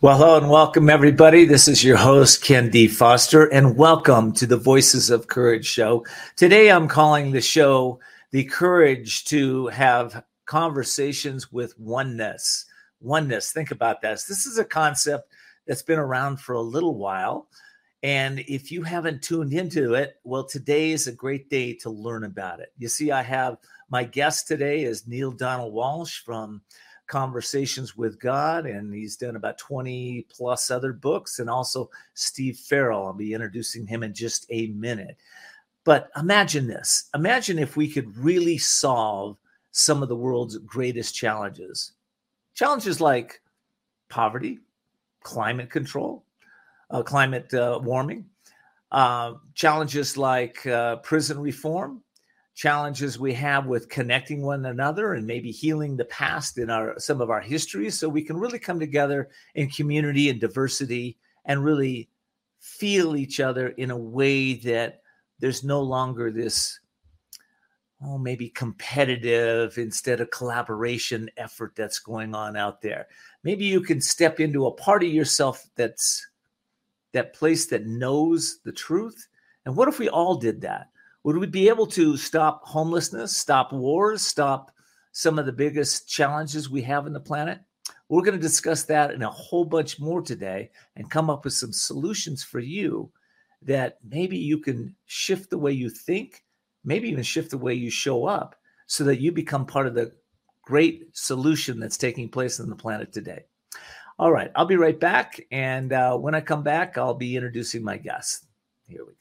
Well, hello and welcome, everybody. This is your host, Ken D. Foster, and welcome to the Voices of Courage show. Today, I'm calling the show The Courage to Have Conversations with Oneness. Oneness, think about this. This is a concept that's been around for a little while. And if you haven't tuned into it, well, today is a great day to learn about it. You see, I have my guest today is Neale Donald Walsch from Conversations with God, and he's done about 20 plus other books, and also Steve Farrell. I'll be introducing him in just a minute. But imagine this. Imagine if we could really solve some of the world's greatest challenges. Challenges like poverty, climate control, climate warming, challenges like prison reform, challenges we have with connecting one another and maybe healing the past in some of our histories, so we can really come together in community and diversity and really feel each other in a way that there's no longer this, maybe competitive instead of collaboration effort that's going on out there. Maybe you can step into a part of yourself that's that place that knows the truth. And what if we all did that? Would we be able to stop homelessness, stop wars, stop some of the biggest challenges we have on the planet? We're going to discuss that and a whole bunch more today and come up with some solutions for you that maybe you can shift the way you think, maybe even shift the way you show up so that you become part of the great solution that's taking place on the planet today. All right, I'll be right back. And when I come back, I'll be introducing my guest. Here we go.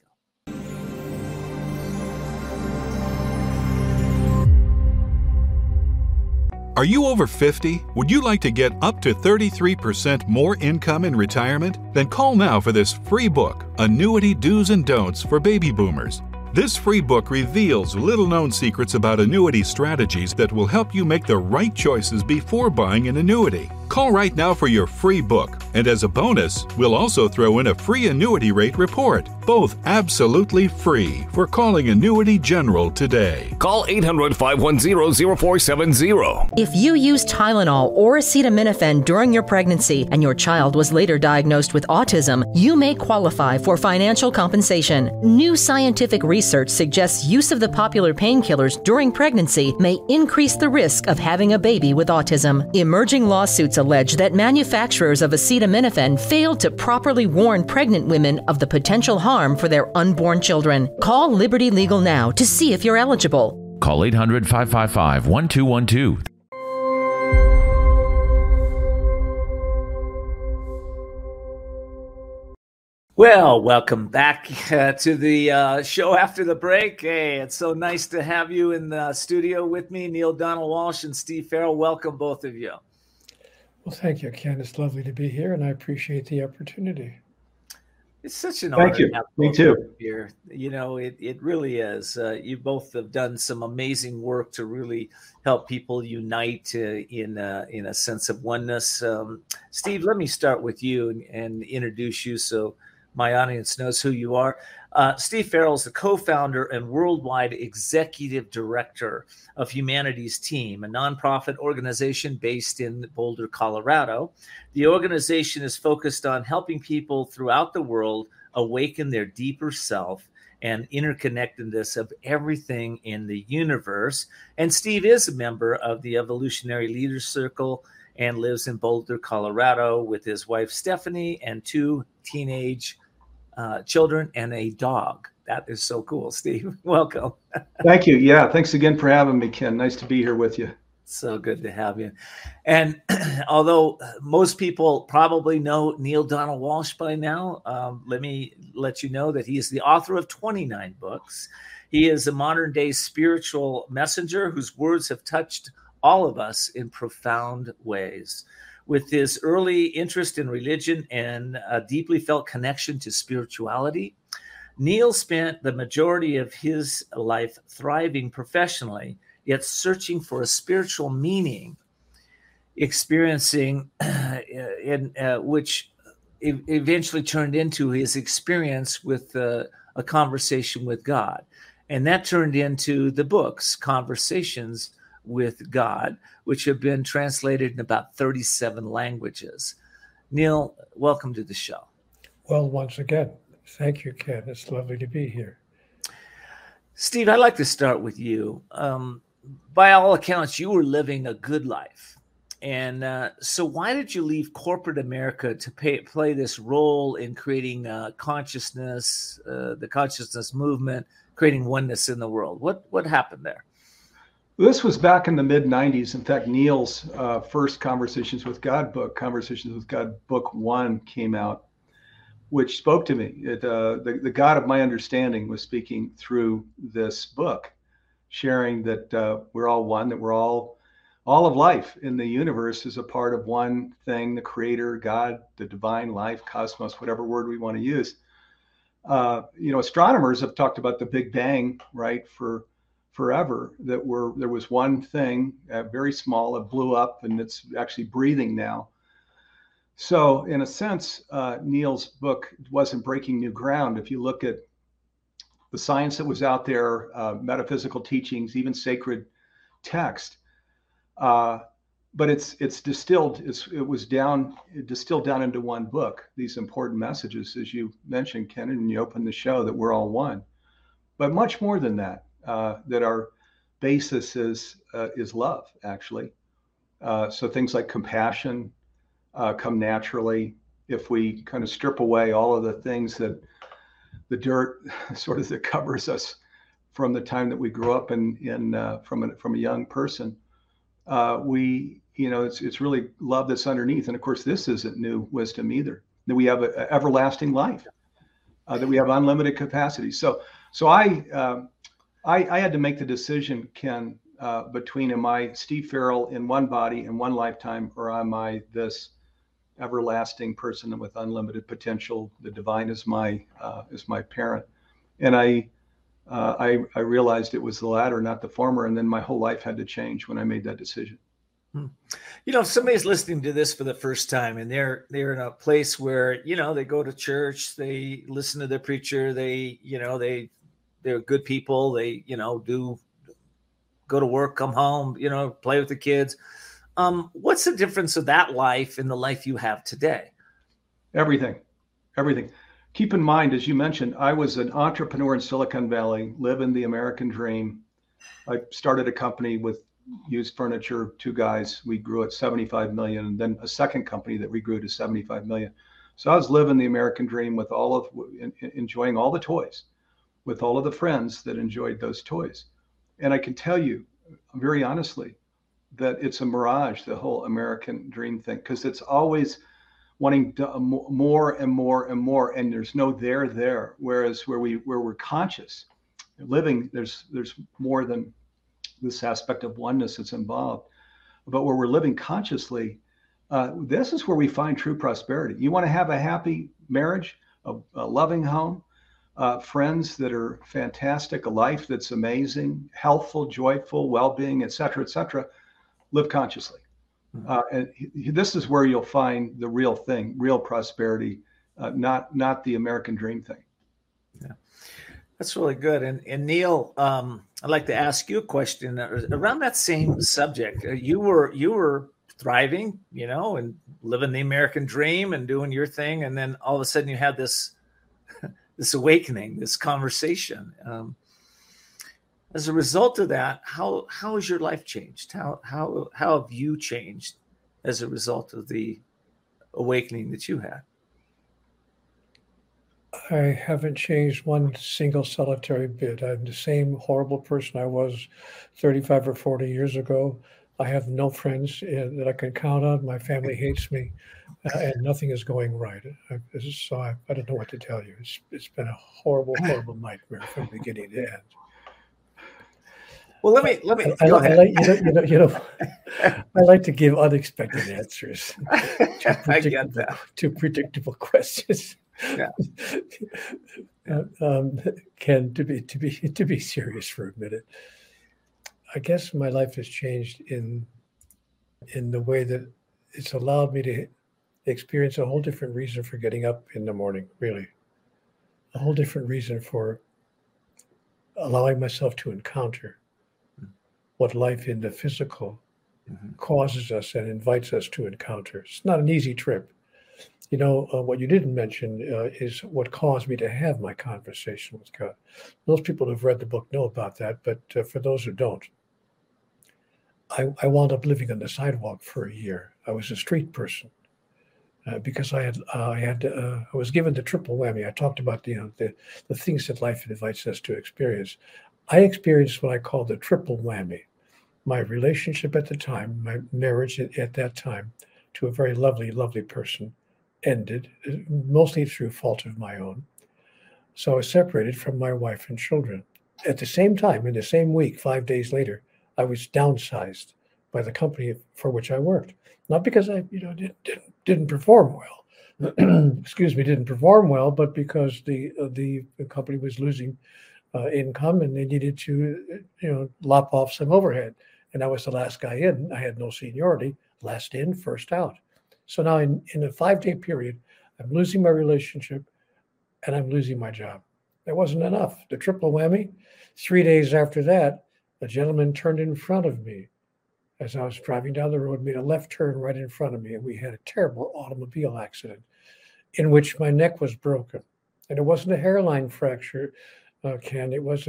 Are you over 50? Would you like to get up to 33% more income in retirement? Then call now for this free book, Annuity Do's and Don'ts for Baby Boomers. This free book reveals little-known secrets about annuity strategies that will help you make the right choices before buying an annuity. Call right now for your free book, and as a bonus, we'll also throw in a free annuity rate report, both absolutely free for calling Annuity General today. Call 800-510-0470. If you used Tylenol or acetaminophen during your pregnancy and your child was later diagnosed with autism, you may qualify for financial compensation. New scientific research suggests use of the popular painkillers during pregnancy may increase the risk of having a baby with autism. Emerging lawsuits allege that manufacturers of acetaminophen failed to properly warn pregnant women of the potential harm for their unborn children. Call Liberty Legal now to see if you're eligible. Call 800-555-1212. Well, welcome back to the show after the break. Hey, it's so nice to have you in the studio with me, Neale Donald Walsch and Steve Farrell. Welcome, both of you. Well, thank you, Ken. It's lovely to be here, and I appreciate the opportunity. It's such an honor. Thank you. To have Me both too. of you here. You know, it really is. You both have done some amazing work to really help people unite in a sense of oneness. Steve, let me start with you and introduce you so my audience knows who you are. Steve Farrell is the co-founder and worldwide executive director of Humanity's Team, a nonprofit organization based in Boulder, Colorado. The organization is focused on helping people throughout the world awaken their deeper self and interconnectedness of everything in the universe. And Steve is a member of the Evolutionary Leaders Circle and lives in Boulder, Colorado with his wife, Stephanie, and 2 teenage children and a dog. That is so cool, Steve. Welcome. Thank you. Yeah, thanks again for having me, Ken. Nice to be here with you. So good to have you. And although most people probably know Neale Donald Walsch by now, let me let you know that he is the author of 29 books. He is a modern-day spiritual messenger whose words have touched all of us in profound ways. With his early interest in religion and a deeply felt connection to spirituality, Neale spent the majority of his life thriving professionally, yet searching for a spiritual meaning, experiencing which eventually turned into his experience with a conversation with God. And that turned into the books, Conversations with God, which have been translated in about 37 languages. Neil, welcome to the show. Well, once again, thank you, Ken. It's lovely to be here. Steve, I'd like to start with you. By all accounts, you were living a good life. And so why did you leave corporate America to play this role in creating consciousness, the consciousness movement, creating oneness in the world? What happened there? This was back in the mid-90s. In fact, Neil's first Conversations with God book, Conversations with God Book 1, came out, which spoke to me. The God of my understanding was speaking through this book, sharing that we're all one, that we're all of life in the universe is a part of one thing, the creator, God, the divine life, cosmos, whatever word we want to use. Astronomers have talked about the Big Bang, right, for forever, that there was one thing, very small, it blew up, and it's actually breathing now. So in a sense, Neil's book wasn't breaking new ground. If you look at the science that was out there, metaphysical teachings, even sacred text, but it's distilled down into one book, these important messages, as you mentioned, Ken, and you opened the show, that we're all one. But much more than that, that our basis is love, actually. So things like compassion come naturally if we kind of strip away all of the things that the dirt sort of that covers us from the time that we grew up from a young person. It's really love that's underneath. And of course, this isn't new wisdom either, that we have an everlasting life, that we have unlimited capacity. So I had to make the decision, Ken, between am I Steve Farrell in one body in one lifetime, or am I this everlasting person with unlimited potential? The divine is my parent. And I realized it was the latter, not the former. And then my whole life had to change when I made that decision. If somebody's listening to this for the first time and they're in a place where, they go to church, they listen to their preacher, they're good people, they, do go to work, come home, play with the kids. What's the difference of that life and the life you have today? Everything. Keep in mind, as you mentioned, I was an entrepreneur in Silicon Valley, living the American dream. I started a company with used furniture, two guys. We grew at 75 million, and then a second company that we grew to 75 million. So I was living the American dream with enjoying all the toys, with all of the friends that enjoyed those toys. And I can tell you very honestly that it's a mirage, the whole American dream thing, because it's always wanting more and more and more, and there's no there. Whereas where we're conscious, living, there's more than this aspect of oneness that's involved. But where we're living consciously, this is where we find true prosperity. You want to have a happy marriage, a loving home, friends that are fantastic, a life that's amazing, healthful, joyful, well-being, et cetera, live consciously. And this is where you'll find the real thing, real prosperity, not the American dream thing. Yeah, that's really good. And Neil, I'd like to ask you a question around that same subject. You were thriving, and living the American dream and doing your thing, and then all of a sudden you had this awakening, this conversation. As a result of that, how has your life changed? How have you changed as a result of the awakening that you had? I haven't changed one single solitary bit. I'm the same horrible person I was 35 or 40 years ago. I have no friends that I can count on. My family hates me, and nothing is going right. So I don't know what to tell you. It's been a horrible nightmare from beginning to end. Well, let me go ahead. I like to give unexpected answers I get that. to predictable questions. Yeah. Ken, to be serious for a minute, I guess my life has changed in the way that it's allowed me to experience a whole different reason for getting up in the morning, really. A whole different reason for allowing myself to encounter what life in the physical causes us and invites us to encounter. It's not an easy trip. What you didn't mention is what caused me to have my conversation with God. Most people who've read the book know about that, but for those who don't, I wound up living on the sidewalk for a year. I was a street person because I was given the triple whammy. I talked about the things that life invites us to experience. I experienced what I call the triple whammy. My relationship at the time, my marriage at that time, to a very lovely, lovely person, ended, mostly through fault of my own. So I was separated from my wife and children. At the same time, in the same week, 5 days later, I was downsized by the company for which I worked. Not because I didn't perform well, didn't perform well, but because the company was losing income and they needed to lop off some overhead. And I was the last guy in. I had no seniority, last in, first out. So now in a 5-day period, I'm losing my relationship and I'm losing my job. That wasn't enough. The triple whammy. 3 days after that, a gentleman turned in front of me as I was driving down the road, made a left turn right in front of me, and we had a terrible automobile accident in which my neck was broken. And it wasn't a hairline fracture, Ken. It was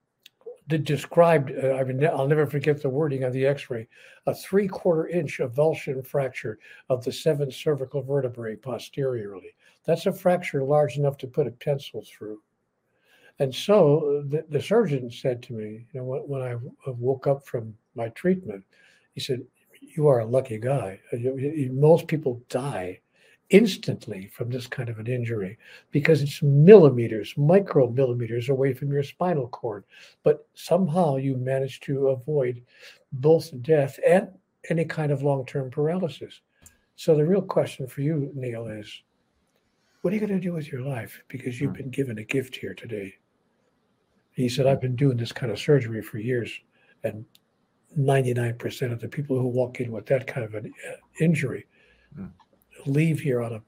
I'll never forget the wording on the x-ray, a 3/4 inch avulsion fracture of the 7th cervical vertebrae posteriorly. That's a fracture large enough to put a pencil through. And so the surgeon said to me, when I woke up from my treatment, he said, "You are a lucky guy. Most people die instantly from this kind of an injury because it's micromillimeters away from your spinal cord. But somehow you manage to avoid both death and any kind of long-term paralysis." So the real question for you, Neil, is what are you going to do with your life? Because you've been given a gift here today. He said, "I've been doing this kind of surgery for years, and 99% of the people who walk in with that kind of an injury leave here on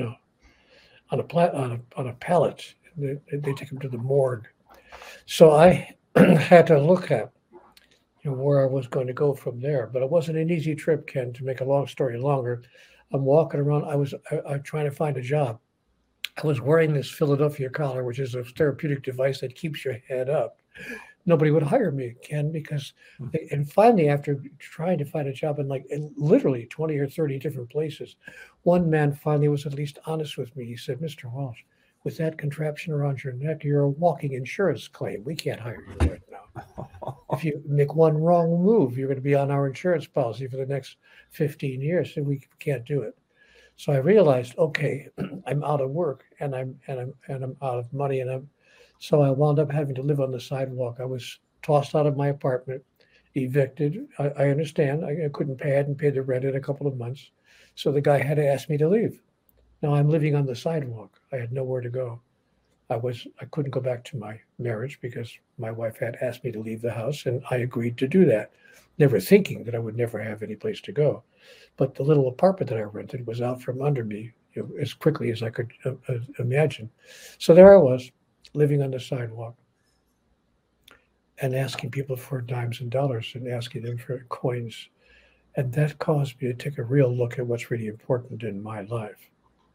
a pallet. They take them to the morgue." So I had to look at where I was going to go from there. But it wasn't an easy trip, Ken. To make a long story longer, I'm walking around. I'm trying to find a job. I was wearing this Philadelphia collar, which is a therapeutic device that keeps your head up. Nobody would hire me, Ken, because and finally, after trying to find a job in literally 20 or 30 different places, one man finally was at least honest with me. He said, "Mr. Walsh, with that contraption around your neck, you're a walking insurance claim. We can't hire you right now. If you make one wrong move, you're going to be on our insurance policy for the next 15 years, and we can't do it." So I realized, okay, I'm out of work and I'm out of money, so I wound up having to live on the sidewalk. I was tossed out of my apartment, evicted. I understand. I couldn't pay. I hadn't paid the rent in a couple of months. So the guy had to ask me to leave. Now I'm living on the sidewalk. I had nowhere to go. I couldn't go back to my marriage because my wife had asked me to leave the house, and I agreed to do that, never thinking that I would never have any place to go. But the little apartment that I rented was out from under me as quickly as I could imagine. So there I was, living on the sidewalk and asking people for dimes and dollars and asking them for coins. And that caused me to take a real look at what's really important in my life.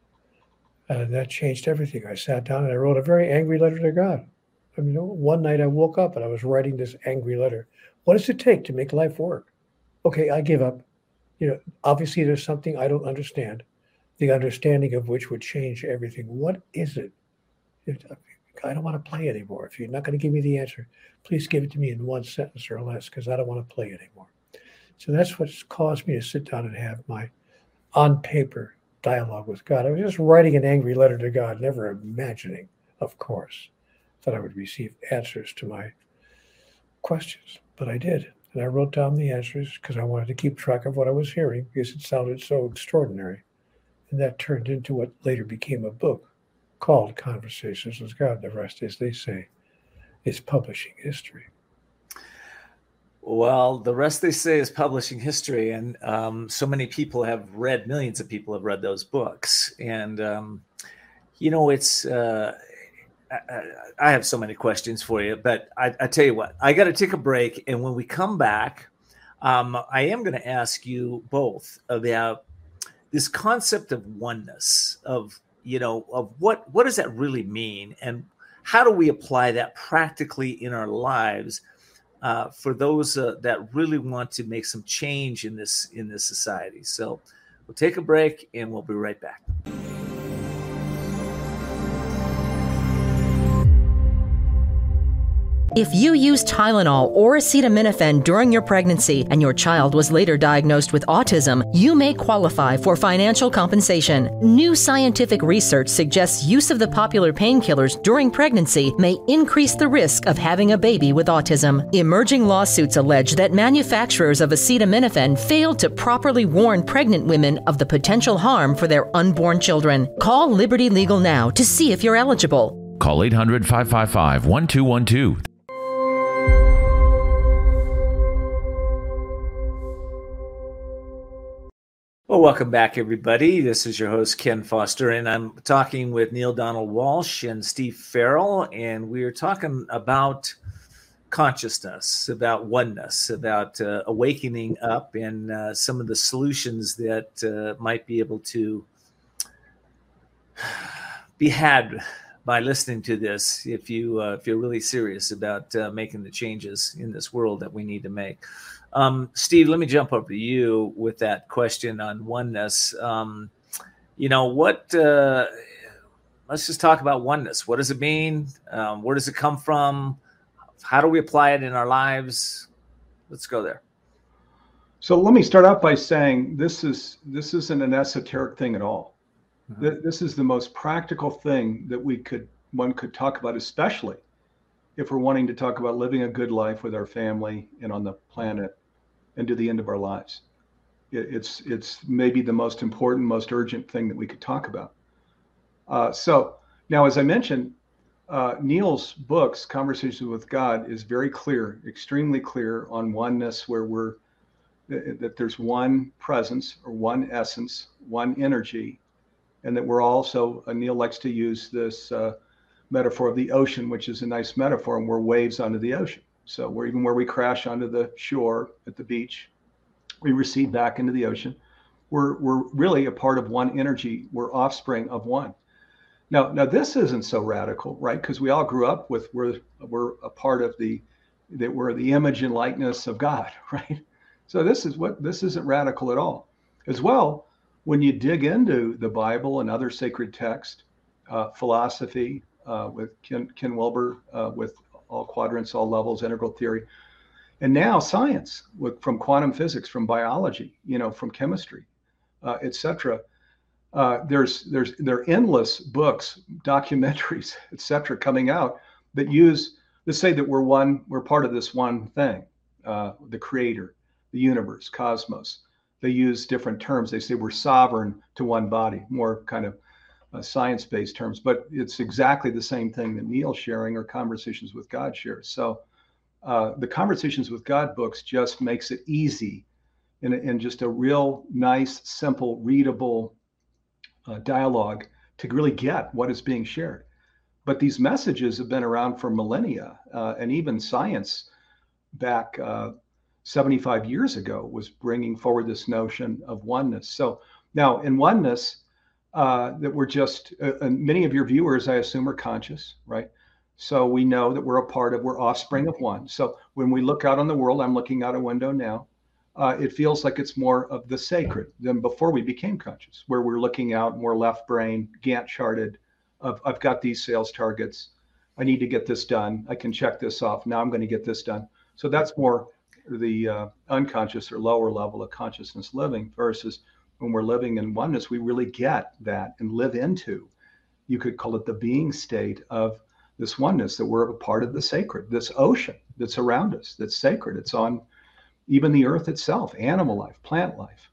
And that changed everything. I sat down and I wrote a very angry letter to God. One night I woke up and I was writing this angry letter. What does it take to make life work? Okay, I give up. Obviously there's something I don't understand, the understanding of which would change everything. What is it? I don't want to play anymore. If you're not going to give me the answer, please give it to me in one sentence or less, because I don't want to play anymore. So that's what's caused me to sit down and have my on paper dialogue with God. I was just writing an angry letter to God, never imagining, of course, that I would receive answers to my questions. But I did. And I wrote down the answers because I wanted to keep track of what I was hearing because it sounded so extraordinary. And that turned into what later became a book called Conversations with God. The rest, as they say, is publishing history. Well, the rest, they say, is publishing history. And so many people have read, millions of people have read those books. And, it's... I have so many questions for you, but I tell you what, I got to take a break. And when we come back, I am going to ask you both about, this concept of oneness, of what does that really mean, and how do we apply that practically in our lives for those that really want to make some change in this society. So we'll take a break and we'll be right back. If you used Tylenol or acetaminophen during your pregnancy and your child was later diagnosed with autism, you may qualify for financial compensation. New scientific research suggests use of the popular painkillers during pregnancy may increase the risk of having a baby with autism. Emerging lawsuits allege that manufacturers of acetaminophen failed to properly warn pregnant women of the potential harm for their unborn children. Call Liberty Legal now to see if you're eligible. Call 800-555-1212. Well, welcome back, everybody. This is your host, Ken Foster, and I'm talking with Neale Donald Walsch and Steve Farrell, and we are talking about consciousness, about oneness, about awakening up, and some of the solutions that might be able to be had by listening to this if you're really serious about making the changes in this world that we need to make. Steve, let me jump over to you with that question on oneness. Let's just talk about oneness. What does it mean? Where does it come from? How do we apply it in our lives? Let's go there. So let me start out by saying this isn't an esoteric thing at all. Mm-hmm. This is the most practical thing that one could talk about, especially if we're wanting to talk about living a good life with our family and on the planet and to the end of our lives. It's maybe the most important, most urgent thing that we could talk about. So now, as I mentioned, Neale's books, Conversations with God, is very clear, extremely clear on oneness, where that there's one presence or one essence, one energy, and that we're also, Neale likes to use this metaphor of the ocean, which is a nice metaphor, and we're waves onto the ocean. So where we crash onto the shore at the beach, we recede back into the ocean. We're really a part of one energy. We're offspring of one. Now this isn't so radical, right? Because we all grew up with we're a part of we're the image and likeness of God, right? So this isn't radical at all. As well, when you dig into the Bible and other sacred texts, philosophy with Ken Wilber, with all quadrants, all levels, integral theory, and now science from quantum physics, from biology, from chemistry, etc. There are endless books, documentaries, etc. coming out that say that we're part of this one thing, the creator, the universe, cosmos. They use different terms. They say we're sovereign to one body, more kind of science-based terms, but it's exactly the same thing that Neale's sharing or Conversations with God shares. So the Conversations with God books just makes it easy in just a real nice, simple, readable dialogue to really get what is being shared. But these messages have been around for millennia, and even science back 75 years ago was bringing forward this notion of oneness. So now in oneness, that we're just, many of your viewers, I assume, are conscious, right? So we know that we're offspring of one. So when we look out on the world, I'm looking out a window now, it feels like it's more of the sacred than before we became conscious, where we're looking out more left brain, Gantt charted, I've got these sales targets. I need to get this done. I can check this off. Now I'm going to get this done. So that's more the unconscious or lower level of consciousness living, versus when we're living in oneness, we really get that and live into, you could call it the being state of this oneness, that we're a part of the sacred, this ocean that's around us, that's sacred. It's on even the earth itself, animal life, plant life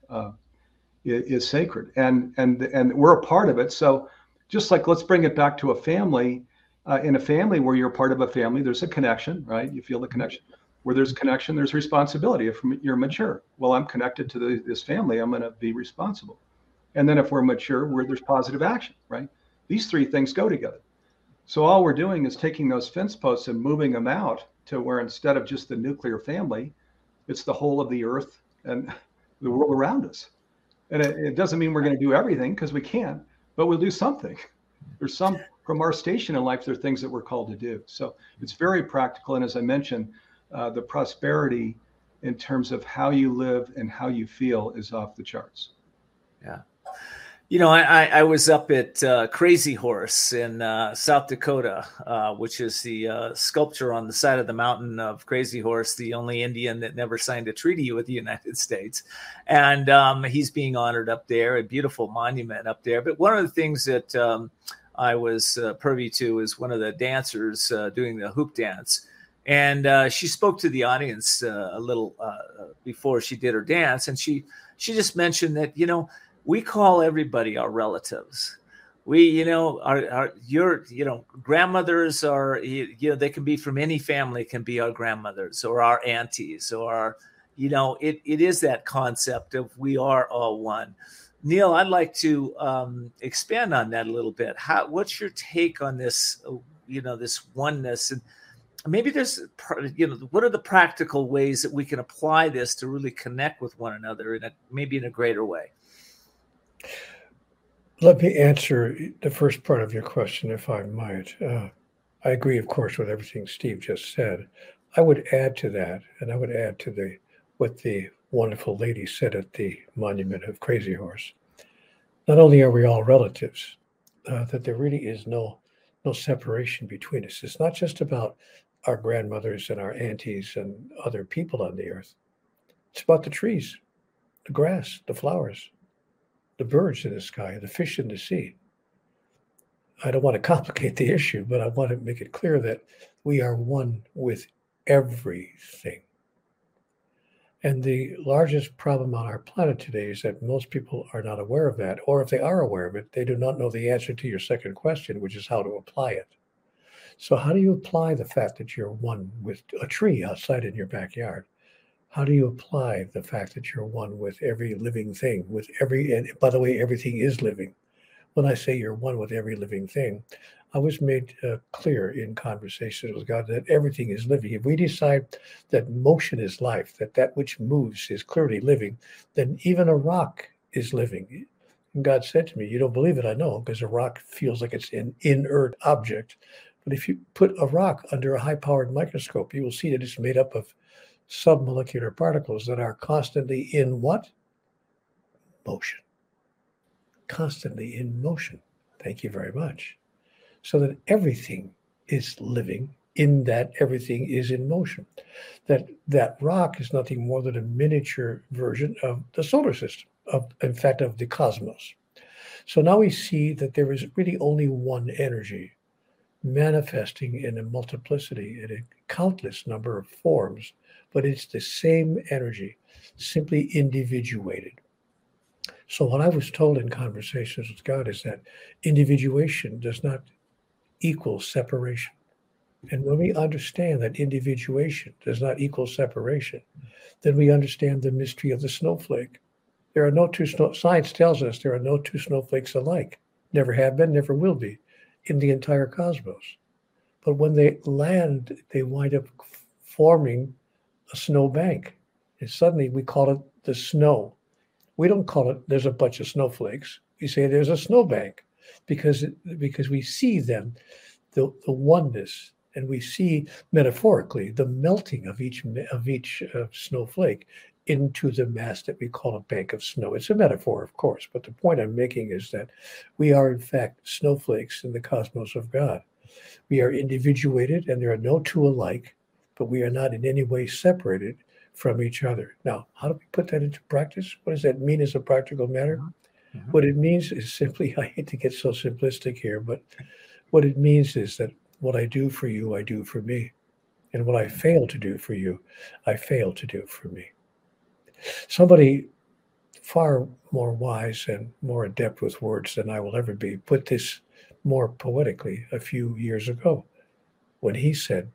is sacred. And we're a part of it. So just like, let's bring it back to a family. In a family where you're part of a family, there's a connection, right? You feel the connection. Where there's connection, there's responsibility. If you're mature, well, I'm connected to this family, I'm going to be responsible. And then if we're mature, there's positive action, right? These three things go together. So all we're doing is taking those fence posts and moving them out to where, instead of just the nuclear family, it's the whole of the earth and the world around us. And it doesn't mean we're going to do everything, because we can't, but we'll do something. There's some, from our station in life, there are things that we're called to do. So it's very practical. And as I mentioned, the prosperity in terms of how you live and how you feel is off the charts. Yeah. I was up at Crazy Horse in South Dakota, which is the sculpture on the side of the mountain of Crazy Horse, the only Indian that never signed a treaty with the United States. And he's being honored up there, a beautiful monument up there. But one of the things that I was privy to is one of the dancers doing the hoop dance. And she spoke to the audience a little before she did her dance. And she just mentioned that, we call everybody our relatives. We, your grandmothers are, they can be from any family, can be our grandmothers or our aunties or, it is that concept of we are all one. Neil, I'd like to expand on that a little bit. What's your take on this, this oneness? And maybe there's, what are the practical ways that we can apply this to really connect with one another maybe in a greater way? Let me answer the first part of your question, if I might. I agree, of course, with everything Steve just said. I would add to that, and I would add to what the wonderful lady said at the monument of Crazy Horse. Not only are we all relatives, that there really is no separation between us. It's not just about our grandmothers and our aunties and other people on the earth. It's about the trees, the grass, the flowers, the birds in the sky, the fish in the sea. I don't want to complicate the issue, but I want to make it clear that we are one with everything. And the largest problem on our planet today is that most people are not aware of that, or if they are aware of it, they do not know the answer to your second question, which is how to apply it. So how do you apply the fact that you're one with a tree outside in your backyard? How do you apply the fact that you're one with every living thing, and by the way, everything is living. When I say you're one with every living thing, I was made clear in conversations with God that everything is living. If we decide that motion is life, that which moves is clearly living, then even a rock is living. And God said to me, you don't believe it, I know, because a rock feels like it's an inert object. But if you put a rock under a high-powered microscope, you will see that it's made up of submolecular particles that are constantly in what? Motion. Constantly in motion. Thank you very much. So that everything is living in that everything is in motion. That rock is nothing more than a miniature version of the solar system, in fact, of the cosmos. So now we see that there is really only one energy manifesting in a multiplicity, in a countless number of forms, but it's the same energy, simply individuated. So what I was told in conversations with God is that individuation does not equal separation. And when we understand that individuation does not equal separation, then we understand the mystery of the snowflake. There are no two science tells us there are no two snowflakes alike. Never have been, never will be in the entire cosmos. But when they land, they wind up forming a snow bank. And suddenly we call it the snow. We don't call it there's a bunch of snowflakes. We say there's a snowbank because we see them, the oneness, and we see metaphorically the melting of each snowflake into the mass that we call a bank of snow. It's a metaphor, of course, but the point I'm making is that we are in fact snowflakes in the cosmos of God. We are individuated and there are no two alike, but we are not in any way separated from each other. Now, how do we put that into practice? What does that mean as a practical matter? Mm-hmm. What it means is simply, I hate to get so simplistic here, but what it means is that what I do for you, I do for me. And what I fail to do for you, I fail to do for me. Somebody far more wise and more adept with words than I will ever be put this more poetically a few years ago when he said,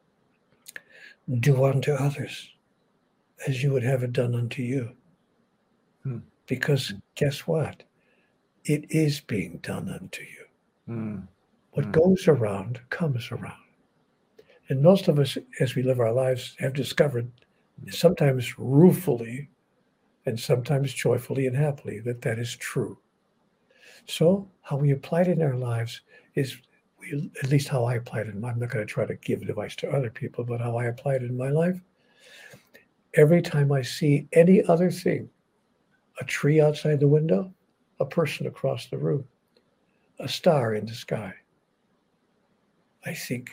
do unto others as you would have it done unto you. Because guess what? It is being done unto you. What goes around comes around. And most of us, as we live our lives, have discovered, sometimes ruefully, and sometimes joyfully and happily, that is true. So how we apply it in our lives is, at least how I apply it I'm not going to try to give advice to other people, but how I apply it in my life. Every time I see any other thing, a tree outside the window, a person across the room, a star in the sky, I think,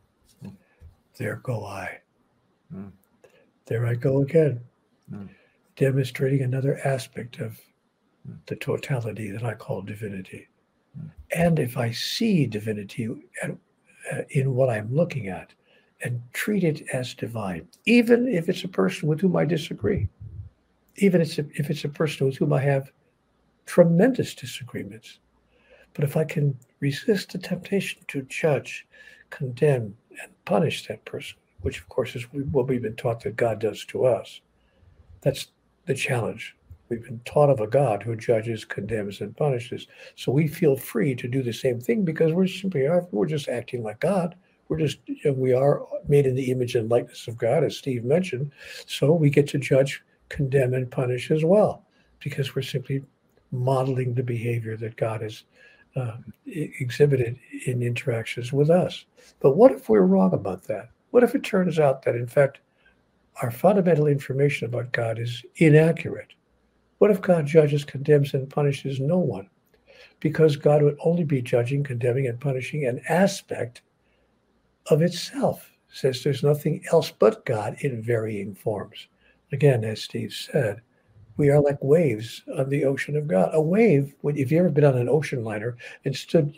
there go I. Mm. There I go again, Mm. demonstrating another aspect of the totality that I call divinity. Mm. And if I see divinity in what I'm looking at and treat it as divine, even if it's a person with whom I disagree, even if it's a person with whom I have tremendous disagreements, but if I can resist the temptation to judge, condemn, and punish that person, which of course is what we've been taught that God does to us, that's the challenge. We've been taught of a God who judges, condemns, and punishes. So we feel free to do the same thing because we're just acting like God. We are made in the image and likeness of God, as Steve mentioned. So we get to judge, condemn, and punish as well, because we're simply modeling the behavior that God has exhibited in interactions with us. But what if we're wrong about that? What if it turns out that, in fact, our fundamental information about God is inaccurate? What if God judges, condemns, and punishes no one? Because God would only be judging, condemning, and punishing an aspect of itself. It says there's nothing else but God in varying forms. Again, as Steve said, we are like waves on the ocean of God. A wave, if you've ever been on an ocean liner and stood,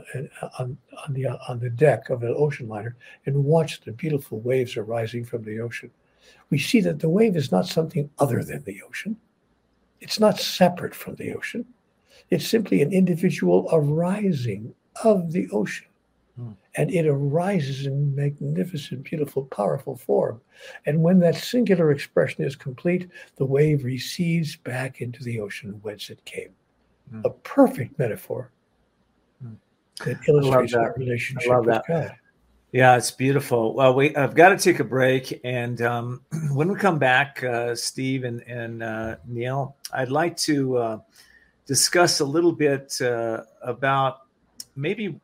on the deck of an ocean liner and watched the beautiful waves arising from the ocean, we see that the wave is not something other than the ocean. It's not separate from the ocean. It's simply an individual arising of the ocean. And it arises in magnificent, beautiful, powerful form. And when that singular expression is complete, the wave recedes back into the ocean whence it came. A perfect metaphor that illustrates our relationship with God. Yeah, it's beautiful. Well, I've got to take a break. And when we come back, Steve and Neil, I'd like to discuss a little bit about maybe.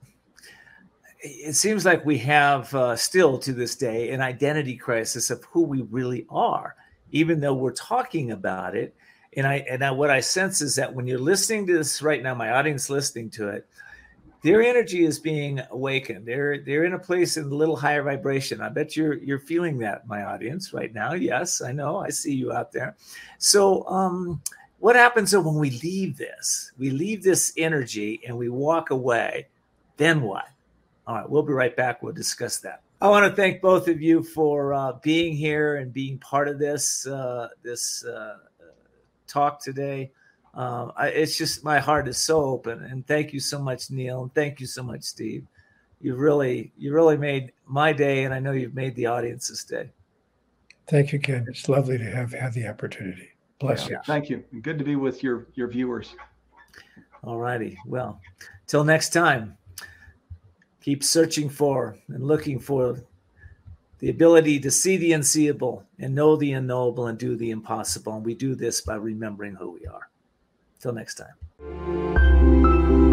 It seems like we have still to this day an identity crisis of who we really are, even though we're talking about it. And what I sense is that when you're listening to this right now, my audience listening to it, their energy is being awakened. They're in a place in a little higher vibration. I bet you're feeling that, my audience, right now. Yes, I know. I see you out there. So what happens when we leave this? We leave this energy and we walk away. Then what? All right, we'll be right back. We'll discuss that. I want to thank both of you for being here and being part of this talk today. It's just, my heart is so open. And thank you so much, Neil. And thank you so much, Steve. You really made my day, and I know you've made the audience's day. Thank you, Ken. It's lovely to have had the opportunity. Blessings. Yeah, thank you. Good to be with your viewers. All righty. Well, till next time. Keep searching for and looking for the ability to see the unseeable and know the unknowable and do the impossible. And we do this by remembering who we are. Till next time.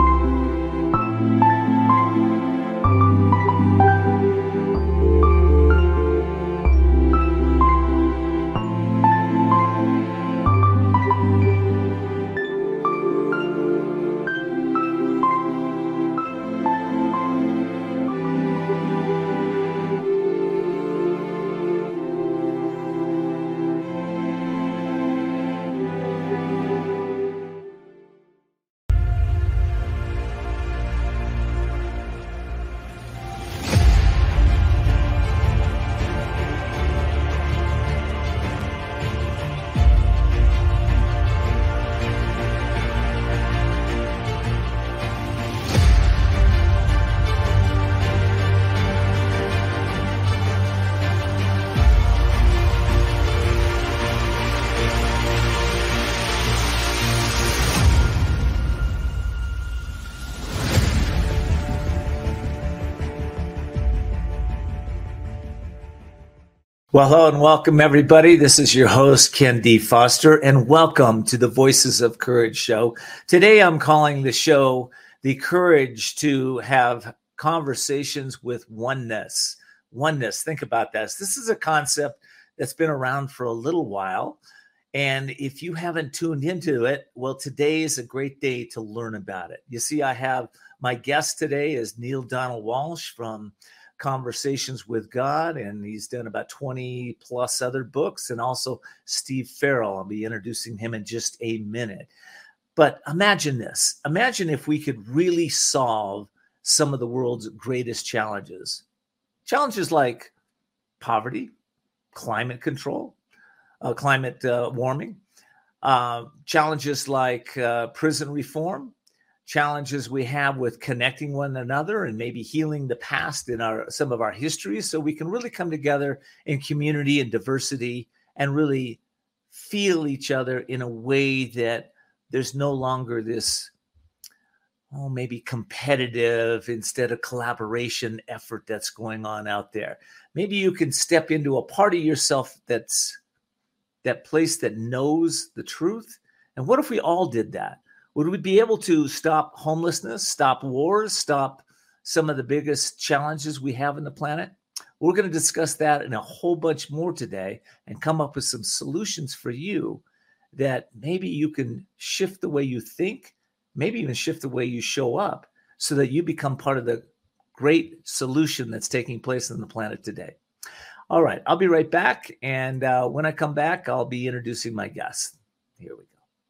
Well, hello and welcome, everybody. This is your host, Ken D. Foster, and welcome to the Voices of Courage show. Today, I'm calling the show The Courage to Have Conversations with Oneness. Oneness, think about this. This is a concept that's been around for a little while. And if you haven't tuned into it, well, today is a great day to learn about it. You see, I have my guest today is Neale Donald Walsch from Conversations with God, and he's done about 20 plus other books, and also Steve Farrell. I'll be introducing him in just a minute. But imagine this. Imagine if we could really solve some of the world's greatest challenges. Challenges like poverty, climate control, climate warming, challenges like prison reform, challenges we have with connecting one another and maybe healing the past in some of our histories, so we can really come together in community and diversity and really feel each other in a way that there's no longer this, maybe competitive instead of collaboration effort that's going on out there. Maybe you can step into a part of yourself that's that place that knows the truth. And what if we all did that? Would we be able to stop homelessness, stop wars, stop some of the biggest challenges we have on the planet? We're going to discuss that and a whole bunch more today and come up with some solutions for you that maybe you can shift the way you think, maybe even shift the way you show up so that you become part of the great solution that's taking place on the planet today. All right, I'll be right back. And when I come back, I'll be introducing my guest. Here we go.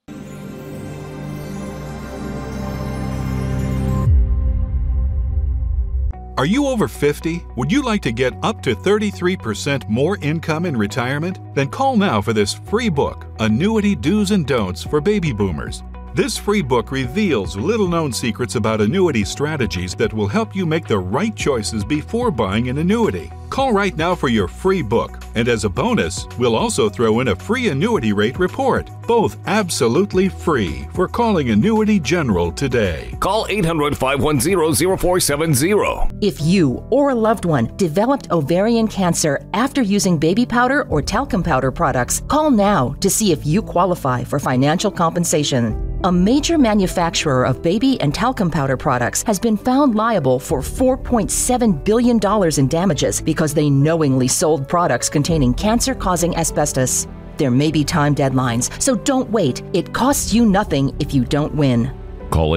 Are you over 50? Would you like to get up to 33% more income in retirement? Then call now for this free book, Annuity Do's and Don'ts for Baby Boomers. This free book reveals little-known secrets about annuity strategies that will help you make the right choices before buying an annuity. Call right now for your free book, and as a bonus, we'll also throw in a free annuity rate report, both absolutely free for calling Annuity General today. Call 800-510-0470. If you or a loved one developed ovarian cancer after using baby powder or talcum powder products, call now to see if you qualify for financial compensation. A major manufacturer of baby and talcum powder products has been found liable for $4.7 billion in damages because they knowingly sold products containing cancer-causing asbestos. There may be time deadlines, so don't wait. It costs you nothing if you don't win. Call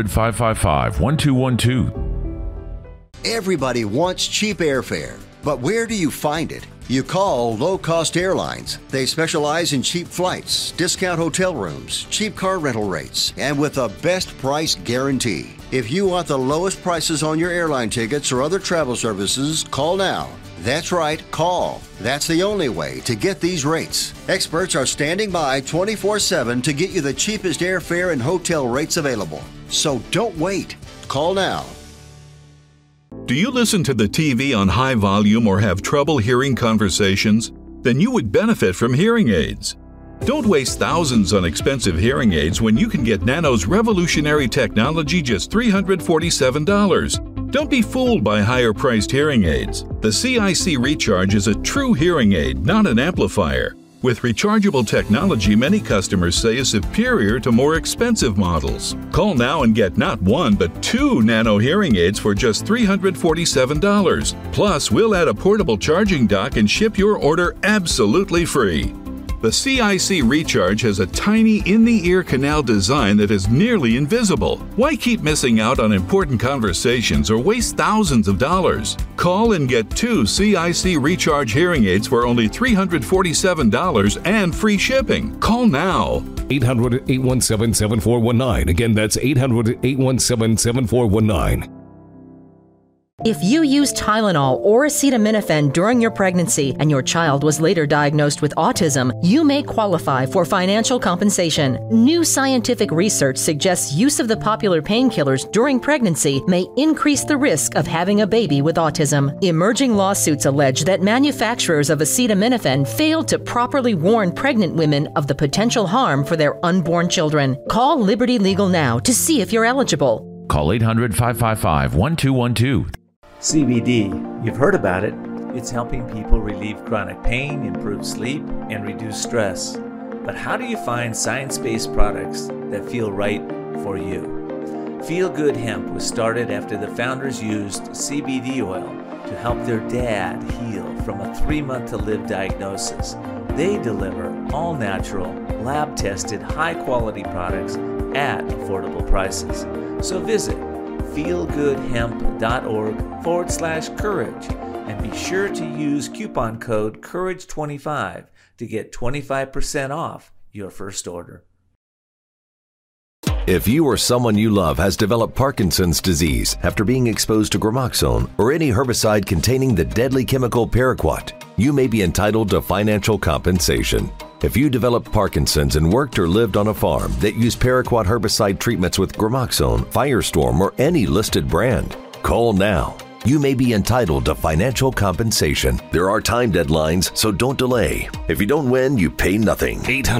800-555-1212. Everybody wants cheap airfare, but where do you find it? You call Low Cost Airlines. They specialize in cheap flights, discount hotel rooms, cheap car rental rates, and with a best price guarantee. If you want the lowest prices on your airline tickets or other travel services, call now. That's right, call. That's the only way to get these rates. Experts are standing by 24/7 to get you the cheapest airfare and hotel rates available. So don't wait. Call now. Do you listen to the TV on high volume or have trouble hearing conversations? Then you would benefit from hearing aids. Don't waste thousands on expensive hearing aids when you can get Nano's revolutionary technology just $347. Don't be fooled by higher-priced hearing aids. The CIC Recharge is a true hearing aid, not an amplifier. With rechargeable technology, many customers say is superior to more expensive models. Call now and get not one, but 2 Nano hearing aids for just $347. Plus, we'll add a portable charging dock and ship your order absolutely free. The CIC Recharge has a tiny in-the-ear canal design that is nearly invisible. Why keep missing out on important conversations or waste thousands of dollars? Call and get 2 CIC Recharge hearing aids for only $347 and free shipping. Call now. 800-817-7419. Again, that's 800-817-7419. If you used Tylenol or acetaminophen during your pregnancy and your child was later diagnosed with autism, you may qualify for financial compensation. New scientific research suggests use of the popular painkillers during pregnancy may increase the risk of having a baby with autism. Emerging lawsuits allege that manufacturers of acetaminophen failed to properly warn pregnant women of the potential harm for their unborn children. Call Liberty Legal now to see if you're eligible. Call 800-555-1212. CBD, you've heard about it. It's helping people relieve chronic pain, improve sleep, and reduce stress. But how do you find science-based products that feel right for you? Feel Good Hemp was started after the founders used CBD oil to help their dad heal from a 3-month-to-live diagnosis. They deliver all-natural, lab-tested, high-quality products at affordable prices. So visit feelgoodhemp.org/courage and be sure to use coupon code COURAGE25 to get 25% off your first order. If you or someone you love has developed Parkinson's disease after being exposed to Gramoxone or any herbicide containing the deadly chemical paraquat, you may be entitled to financial compensation. If you developed Parkinson's and worked or lived on a farm that used paraquat herbicide treatments with Gramoxone, Firestorm, or any listed brand, call now. You may be entitled to financial compensation. There are time deadlines, so don't delay. If you don't win, you pay nothing.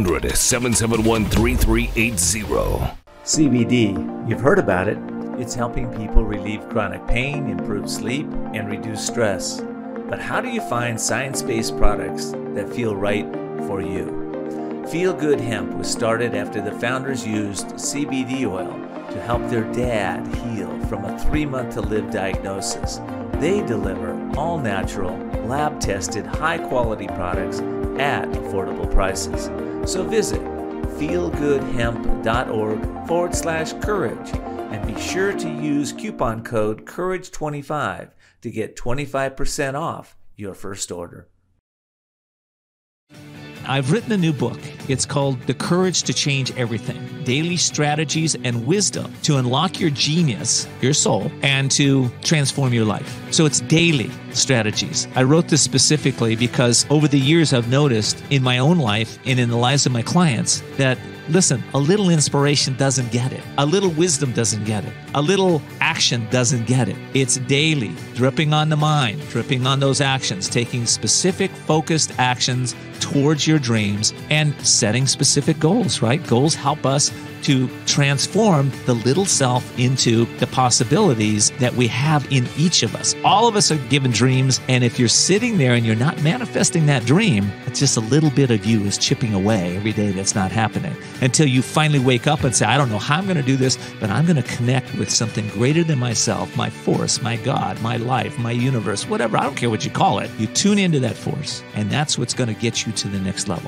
800-771-3380. CBD, you've heard about it. It's helping people relieve chronic pain, improve sleep, and reduce stress. But how do you find science-based products that feel right for you? Feel Good Hemp was started after the founders used CBD oil to help their dad heal from a 3-month-to-live diagnosis. They deliver all-natural, lab-tested, high-quality products at affordable prices. So visit feelgoodhemp.org/courage and be sure to use coupon code COURAGE25 to get 25% off your first order. I've written a new book. It's called The Courage to Change Everything: Daily Strategies and Wisdom to Unlock Your Genius, your soul, and to transform your life. So it's daily strategies. I wrote this specifically because over the years I've noticed in my own life and in the lives of my clients that, listen, a little inspiration doesn't get it. A little wisdom doesn't get it. A little action doesn't get it. It's daily, dripping on the mind, dripping on those actions, taking specific focused actions towards your dreams and setting specific goals, right? Goals help us to transform the little self into the possibilities that we have in each of us. All of us are given dreams, and if you're sitting there and you're not manifesting that dream, it's just a little bit of you is chipping away every day that's not happening until you finally wake up and say, I don't know how I'm going to do this, but I'm going to connect with something greater than myself, my force, my God, my life, my universe, whatever. I don't care what you call it. You tune into that force, and that's what's going to get you to the next level.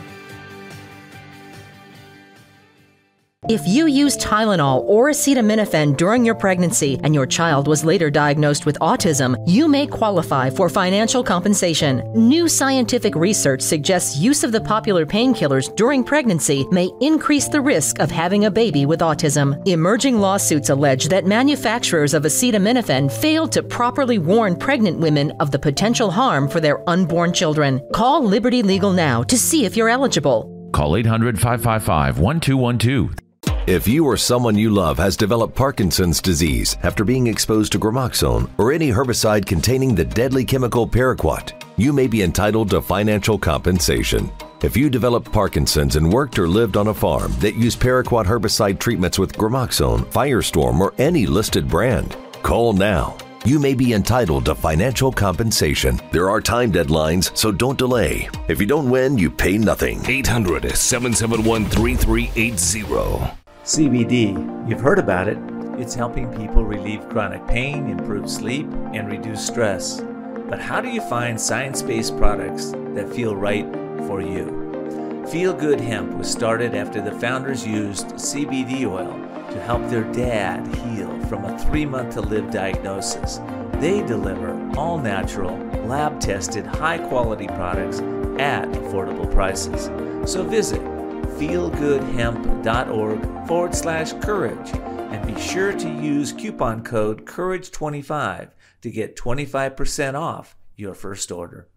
If you used Tylenol or acetaminophen during your pregnancy and your child was later diagnosed with autism, you may qualify for financial compensation. New scientific research suggests use of the popular painkillers during pregnancy may increase the risk of having a baby with autism. Emerging lawsuits allege that manufacturers of acetaminophen failed to properly warn pregnant women of the potential harm for their unborn children. Call Liberty Legal now to see if you're eligible. Call 800-555-1212. If you or someone you love has developed Parkinson's disease after being exposed to Gramoxone or any herbicide containing the deadly chemical paraquat, you may be entitled to financial compensation. If you developed Parkinson's and worked or lived on a farm that used paraquat herbicide treatments with Gramoxone, Firestorm, or any listed brand, call now. You may be entitled to financial compensation. There are time deadlines, so don't delay. If you don't win, you pay nothing. 800-771-3380. CBD, you've heard about it. It's helping people relieve chronic pain, improve sleep, and reduce stress. But how do you find science-based products that feel right for you? Feel Good Hemp was started after the founders used CBD oil to help their dad heal from a 3-month-to-live diagnosis. They deliver all-natural, lab-tested, high-quality products at affordable prices. So visit feelgoodhemp.org/courage and be sure to use coupon code COURAGE25 to get 25% off your first order.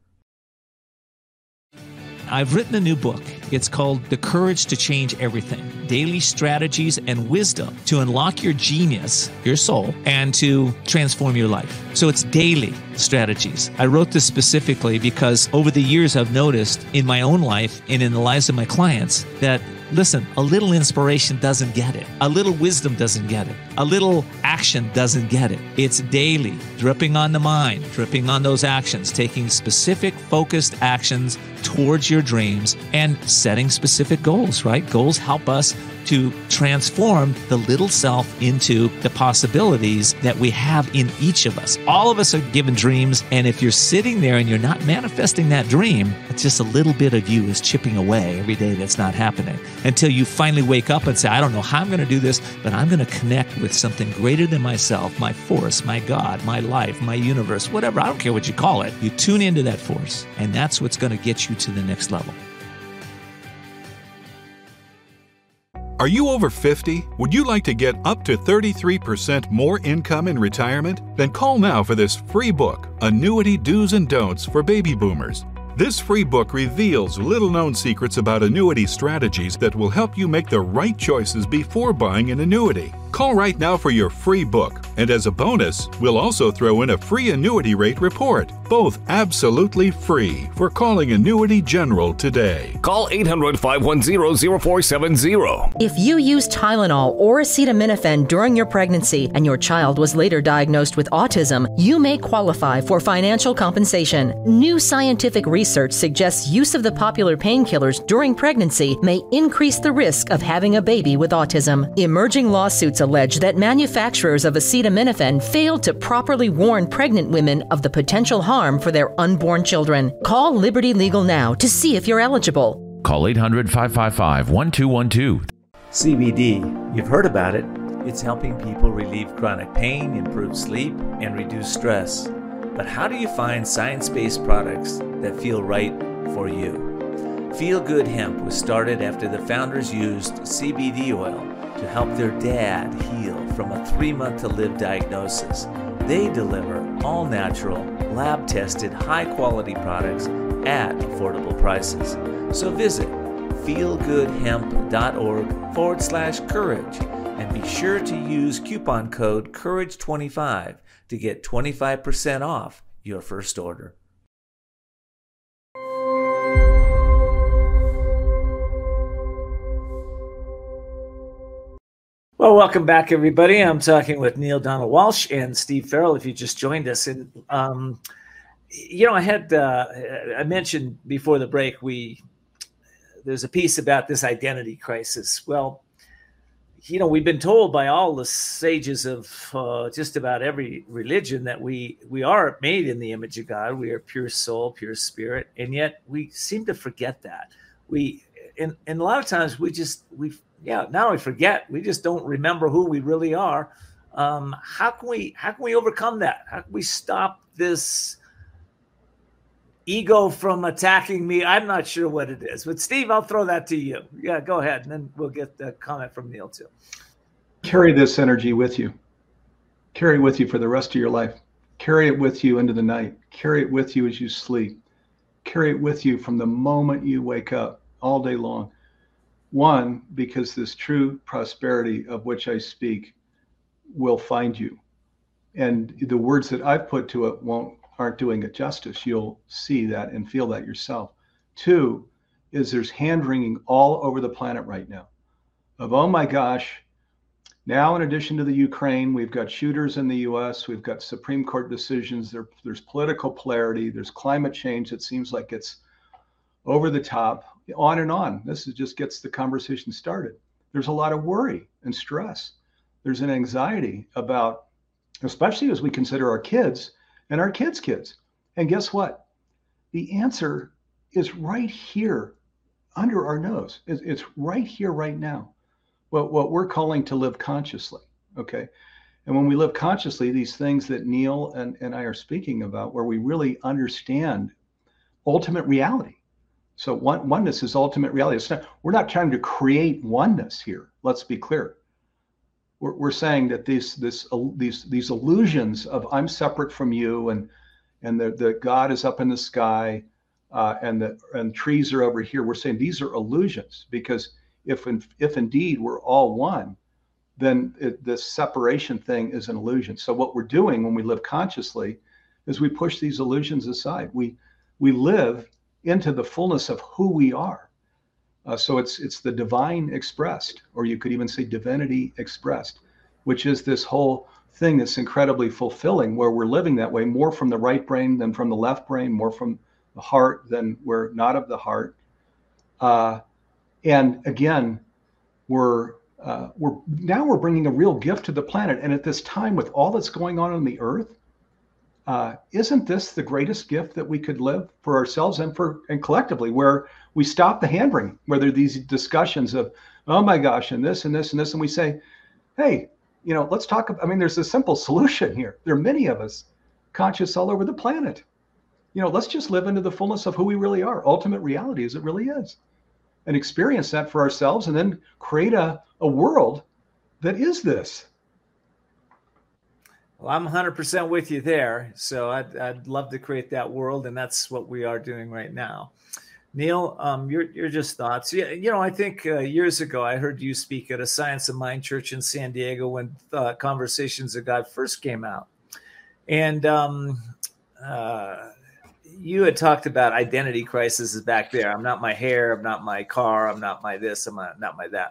I've written a new book. It's called The Courage to Change Everything: Daily Strategies and Wisdom to Unlock Your Genius, your soul, and to transform your life. So it's daily strategies. I wrote this specifically because over the years I've noticed in my own life and in the lives of my clients that, Listen, a little inspiration doesn't get it. A little wisdom doesn't get it. A little action doesn't get it. It's daily, dripping on the mind, dripping on those actions, taking specific focused actions towards your dreams and setting specific goals, right? Goals help us to transform the little self into the possibilities that we have in each of us. All of us are given dreams, and if you're sitting there and you're not manifesting that dream, it's just a little bit of you is chipping away every day that's not happening until you finally wake up and say, I don't know how I'm going to do this, but I'm going to connect with something greater than myself, my force, my God, my life, my universe, whatever. I don't care what you call it. You tune into that force, and that's what's going to get you to the next level. Are you over 50? Would you like to get up to 33% more income in retirement? Then call now for this free book, Annuity Do's and Don'ts for Baby Boomers. This free book reveals little-known secrets about annuity strategies that will help you make the right choices before buying an annuity. Call right now for your free book, and as a bonus, we'll also throw in a free annuity rate report, both absolutely free for calling Annuity General today. Call 800-510-0470. If you used Tylenol or acetaminophen during your pregnancy and your child was later diagnosed with autism, you may qualify for financial compensation. New scientific research suggests use of the popular painkillers during pregnancy may increase the risk of having a baby with autism. Emerging lawsuits allege that manufacturers of acetaminophen failed to properly warn pregnant women of the potential harm for their unborn children. Call Liberty Legal now to see if you're eligible. Call 800-555-1212. CBD, you've heard about it. It's helping people relieve chronic pain, improve sleep, and reduce stress. But how do you find science-based products that feel right for you? Feel Good Hemp was started after the founders used CBD oil to help their dad heal from a 3-month-to-live diagnosis. They deliver all-natural, lab-tested, high-quality products at affordable prices. So visit feelgoodhemp.org/courage and be sure to use coupon code COURAGE25 to get 25% off your first order. Well, welcome back, everybody. I'm talking with Neale Donald Walsch and Steve Farrell, if you just joined us. And, I mentioned before the break, there's a piece about this identity crisis. Well, we've been told by all the sages of just about every religion that we are made in the image of God. We are pure soul, pure spirit. And yet we seem to forget that. And a lot of times not only forget, we just don't remember who we really are. How can we overcome that? How can we stop this ego from attacking me? I'm not sure what it is, but Steve, I'll throw that to you. Yeah, go ahead, and then we'll get the comment from Neale too. Carry this energy with you. Carry it with you for the rest of your life. Carry it with you into the night. Carry it with you as you sleep. Carry it with you from the moment you wake up all day long. One, because this true prosperity of which I speak will find you. And the words that I've put to it aren't doing it justice. You'll see that and feel that yourself. Two, is there's hand-wringing all over the planet right now of, oh my gosh, now in addition to the Ukraine, we've got shooters in the US, we've got Supreme Court decisions, there's political polarity, there's climate change that seems like it's over the top, on and on. Just gets the conversation started. There's a lot of worry and stress. There's an anxiety about, especially as we consider our kids and our kids' kids. And guess what? The answer is right here under our nose. It's right here, right now. What we're calling to live consciously, okay? And when we live consciously, these things that Neale and I are speaking about, where we really understand ultimate reality. So oneness is ultimate reality. We're not trying to create oneness here. Let's be clear. We're saying that these illusions of I'm separate from you and the God is up in the sky and trees are over here. We're saying these are illusions, because if indeed we're all one, then this separation thing is an illusion. So what we're doing when we live consciously is we push these illusions aside. We live into the fullness of who we are. So it's the divine expressed, or you could even say divinity expressed, which is this whole thing that's incredibly fulfilling, where we're living that way, more from the right brain than from the left brain, more from the heart than we're not of the heart. And again, we're bringing a real gift to the planet. And at this time, with all that's going on the earth, isn't this the greatest gift that we could live for ourselves and collectively, where we stop the hand-wringing, where there are these discussions of, oh my gosh, and this and this and this, and we say, hey, let's talk about, there's a simple solution here. There are many of us conscious all over the planet. Let's just live into the fullness of who we really are, ultimate reality as it really is, and experience that for ourselves, and then create a world that is this. Well, I'm 100% with you there. So I'd love to create that world, and that's what we are doing right now. Neil, your just thoughts. Yeah, I think years ago I heard you speak at a Science of Mind church in San Diego when Conversations of God first came out, and you had talked about identity crises back there. I'm not my hair. I'm not my car. I'm not my this. I'm not my that.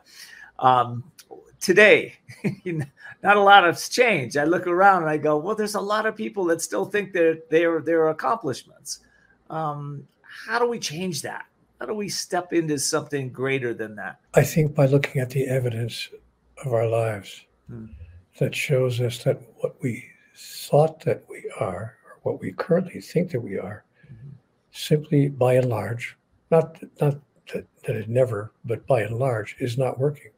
Today, not a lot has changed. I look around and I go, well, there's a lot of people that still think they're accomplishments. How do we change that? How do we step into something greater than that? I think by looking at the evidence of our lives that shows us that what we thought that we are, or what we currently think that we are, simply by and large, not that it never, but by and large, is not working.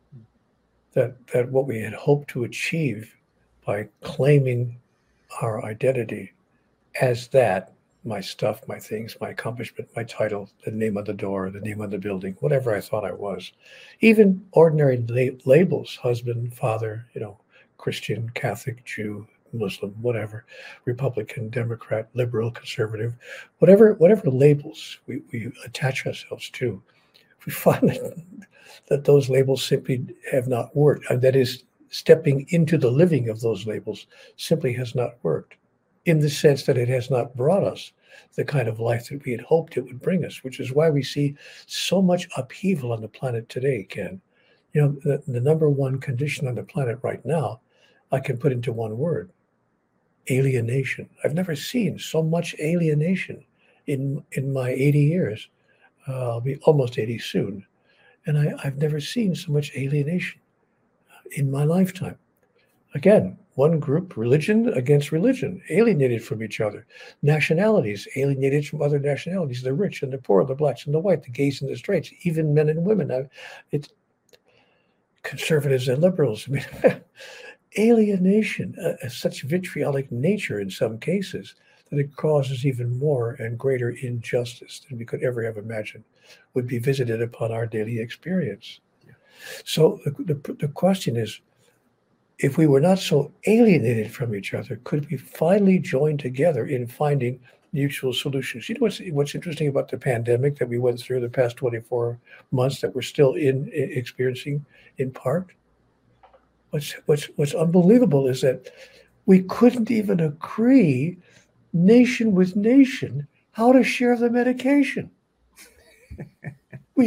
That what we had hoped to achieve by claiming our identity as that, my stuff, my things, my accomplishment, my title, the name on the door, the name on the building, whatever I thought I was, even ordinary labels, husband, father, Christian, Catholic, Jew, Muslim, whatever, Republican, Democrat, liberal, conservative, whatever labels we attach ourselves to, we find that those labels simply have not worked. And that is, stepping into the living of those labels simply has not worked, in the sense that it has not brought us the kind of life that we had hoped it would bring us, which is why we see so much upheaval on the planet today, Ken. The number one condition on the planet right now, I can put into one word: alienation. I've never seen so much alienation in my 80 years. I'll be almost 80 soon. And I've never seen so much alienation in my lifetime. Again, one group, religion against religion, alienated from each other. Nationalities alienated from other nationalities. The rich and the poor, the blacks and the white, the gays and the straights, even men and women. It's conservatives and liberals. Alienation, such vitriolic nature in some cases, that it causes even more and greater injustice than we could ever have imagined would be visited upon our daily experience. Yeah. So the question is, if we were not so alienated from each other, could we finally join together in finding mutual solutions? What's interesting about the pandemic that we went through the past 24 months, that we're still experiencing in part? What's unbelievable is that we couldn't even agree, nation with nation, how to share the medication. We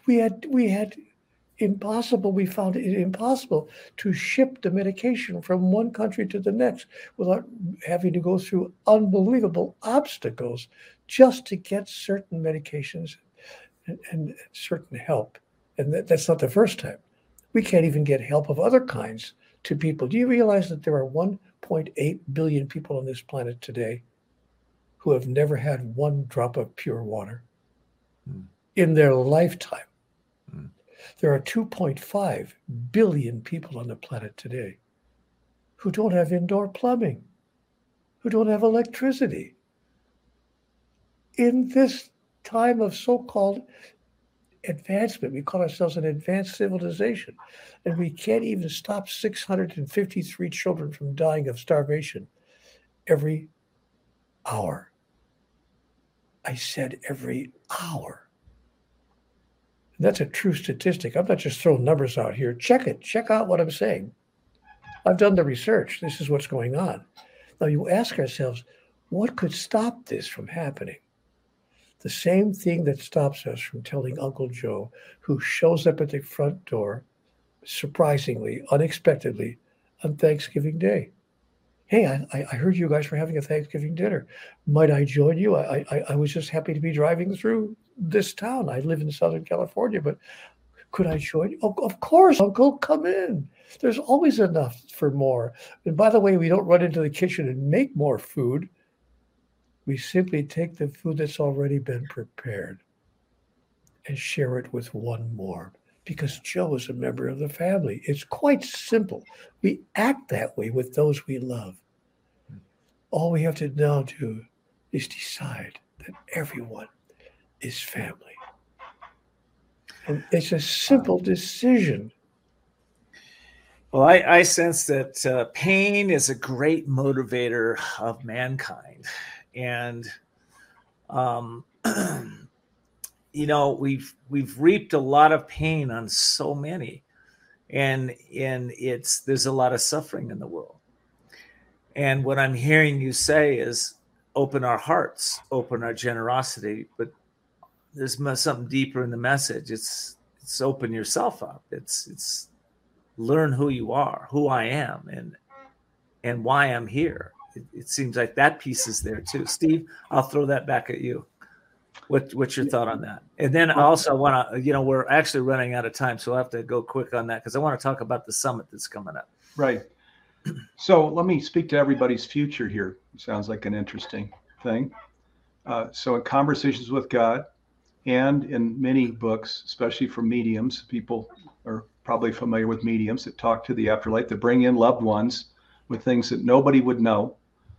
found it impossible to ship the medication from one country to the next without having to go through unbelievable obstacles just to get certain medications and certain help. And that's not the first time. We can't even get help of other kinds to people. Do you realize that there are 1.8 billion people on this planet today who have never had one drop of pure water in their lifetime? There are 2.5 billion people on the planet today who don't have indoor plumbing, who don't have electricity. In this time of so-called advancement, we call ourselves an advanced civilization, and we can't even stop 653 children from dying of starvation every hour. I said every hour. And that's a true statistic. I'm not just throwing numbers out here. Check it. Check out what I'm saying. I've done the research. This is what's going on. Now you ask ourselves, what could stop this from happening? The same thing that stops us from telling Uncle Joe, who shows up at the front door, surprisingly, unexpectedly, on Thanksgiving Day. Hey, I heard you guys were having a Thanksgiving dinner. Might I join you? I was just happy to be driving through this town. I live in Southern California, but could I join you? Oh, of course, Uncle, come in. There's always enough for more. And by the way, we don't run into the kitchen and make more food. We simply take the food that's already been prepared and share it with one more, because Joe is a member of the family. It's quite simple. We act that way with those we love. All we have to now do is decide that everyone is family. And it's a simple decision. Well, I sense that pain is a great motivator of mankind. And, you know, we've reaped a lot of pain on so many, and there's a lot of suffering in the world. And what I'm hearing you say is open our hearts, open our generosity, but there's something deeper in the message. It's open yourself up. It's learn who you are, who I am, and why I'm here. It seems like that piece is there too. Steve, I'll throw that back at you. What's your thought on that? And then also I want to, we're actually running out of time, so I have to go quick on that because I want to talk about the summit that's coming up. Right. So let me speak to everybody's future here. Sounds like an interesting thing. So in Conversations with God and in many books, especially from mediums, people are probably familiar with mediums that talk to the afterlife, that bring in loved ones with things that nobody would know.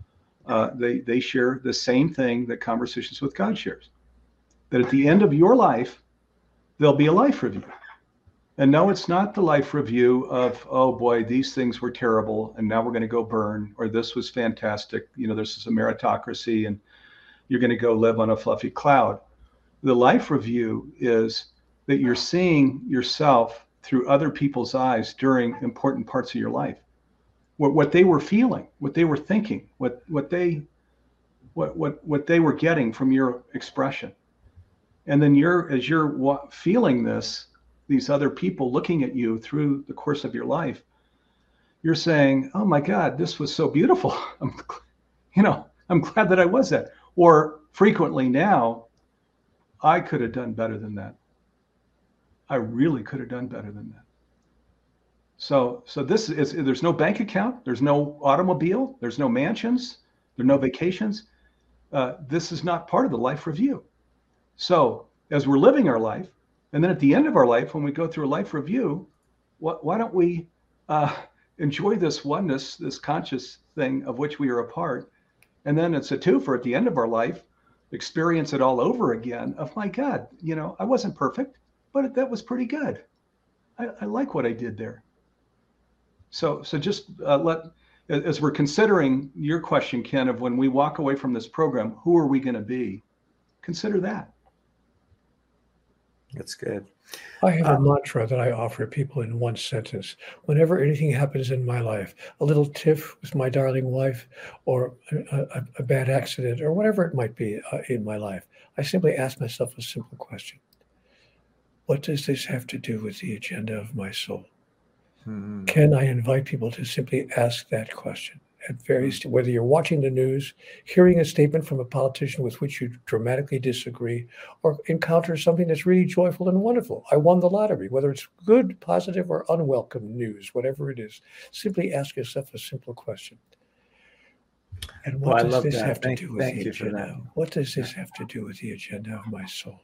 They share the same thing that Conversations with God shares. That at the end of your life, there'll be a life review. And no, it's not the life review of, oh boy, these things were terrible and now we're going to go burn, or this was fantastic. This is a meritocracy and you're going to go live on a fluffy cloud. The life review is that you're seeing yourself through other people's eyes during important parts of your life. What they were feeling, what they were thinking, what they were getting from your expression. And then as you're feeling these other people looking at you through the course of your life, you're saying, oh my God, this was so beautiful. I'm glad that I was that. Or frequently now, I could have done better than that. I really could have done better than that. So there's no bank account, there's no automobile, there's no mansions, there are no vacations. This is not part of the life review. So as we're living our life, and then at the end of our life, when we go through a life review, why don't we enjoy this oneness, this conscious thing of which we are a part? And then it's a twofer at the end of our life, experience it all over again of, my God, I wasn't perfect, but that was pretty good. I like what I did there. So just as we're considering your question, Ken, of when we walk away from this program, who are we going to be? Consider that. That's good. I have a mantra that I offer people in one sentence. Whenever anything happens in my life, a little tiff with my darling wife, or a bad accident, or whatever it might be in my life, I simply ask myself a simple question. What does this have to do with the agenda of my soul? Can I invite people to simply ask that question at various, whether you're watching the news, hearing a statement from a politician with which you dramatically disagree, or encounter something that's really joyful and wonderful. I won the lottery, whether it's good, positive, or unwelcome news, whatever it is. Simply ask yourself a simple question. And what does this have to do with the agenda? What does this have to do with the agenda of my soul?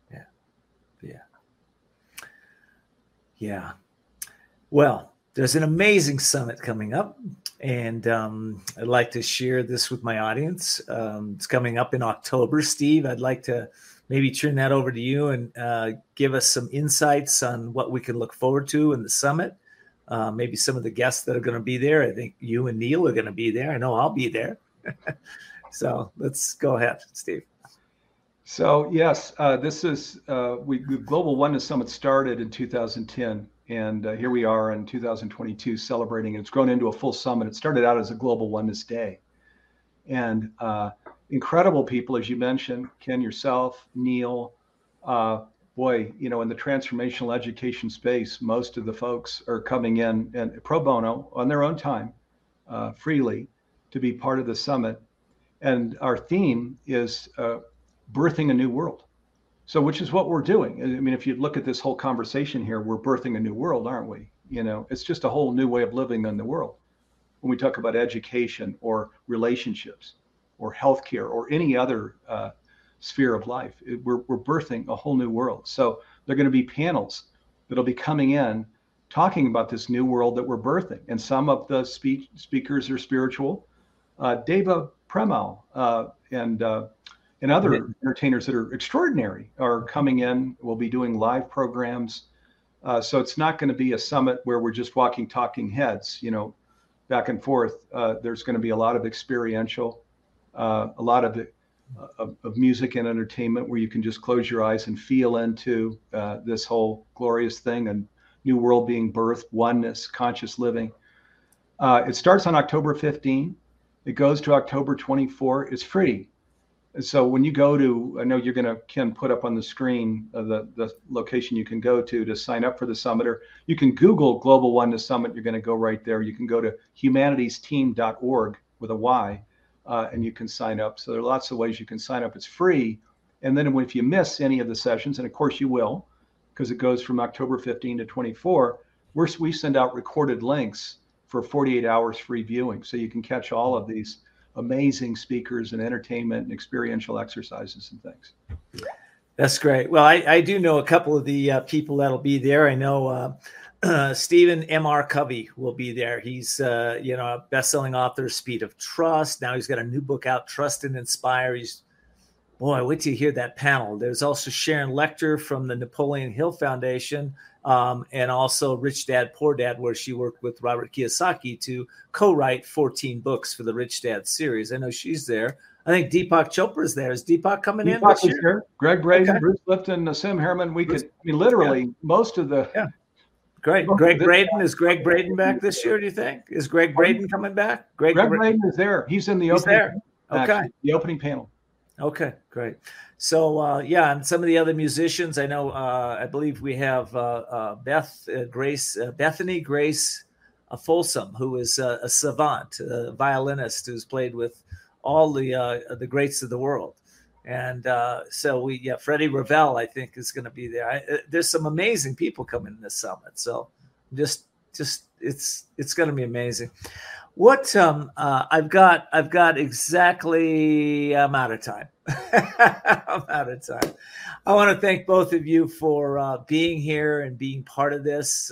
Yeah. Well, there's an amazing summit coming up, and I'd like to share this with my audience. It's coming up in October. Steve, I'd like to maybe turn that over to you and give us some insights on what we can look forward to in the summit. Maybe some of the guests that are going to be there. I think you and Neil are going to be there. I know I'll be there. So let's go ahead, Steve. So yes, this is Global Oneness Summit started in 2010. And here we are in 2022 celebrating. It's grown into a full summit. It started out as a Global Oneness Day. And incredible people, as you mentioned, Ken, yourself, Neil. Boy, in the transformational education space, most of the folks are coming in and pro bono on their own time, freely, to be part of the summit. And our theme is birthing a new world. So, which is what we're doing. I mean, if you look at this whole conversation here, we're birthing a new world, aren't we? It's just a whole new way of living in the world. When we talk about education or relationships or healthcare or any other sphere of life, we're birthing a whole new world. So there are going to be panels that'll be coming in talking about this new world that we're birthing. And some of the speakers are spiritual. Deva Premal and other entertainers that are extraordinary are coming in. We'll be doing live programs. So it's not going to be a summit where we're just talking heads, back and forth. There's going to be a lot of experiential, a lot of music and entertainment where you can just close your eyes and feel into this whole glorious thing and new world being birthed, oneness, conscious living. It starts on October 15. It goes to October 24. It's free. And so when you go to, I know you're going to, Ken, put up on the screen the location you can go to sign up for the summit, or you can Google Global Oneness Summit. You're going to go right there. You can go to humanitiesteam.org with a Y, and you can sign up. So there are lots of ways you can sign up. It's free. And then if you miss any of the sessions, and of course you will, because it goes from October 15 to 24, we send out recorded links for 48 hours free viewing. So you can catch all of these amazing speakers and entertainment and experiential exercises and things. That's great. Well, I do know a couple of the people that'll be there. I know Stephen M.R. Covey will be there. He's, a best-selling author, Speed of Trust. Now he's got a new book out, Trust and Inspire. Wait till you hear that panel. There's also Sharon Lecter from the Napoleon Hill Foundation, and also Rich Dad, Poor Dad, where she worked with Robert Kiyosaki to co-write 14 books for the Rich Dad series. I know she's there. I think Deepak Chopra's there. Is Deepak coming in? Deepak is here. Greg Braden, okay. Bruce Lipton, Sim Herman. Most of the... Yeah. Great. Is Greg Braden back this year, do you think? Is Greg Braden coming back? Greg Braden is there. He's in the opening. There. Okay. The opening panel. Okay, great. So, and some of the other musicians, I know, I believe we have Bethany Grace Folsom, who is a savant, a violinist who's played with all the greats of the world. And Freddie Ravel, I think, is going to be there. There's some amazing people coming to this summit. So just it's going to be amazing. What I've got exactly. I'm out of time. I want to thank both of you for being here and being part of this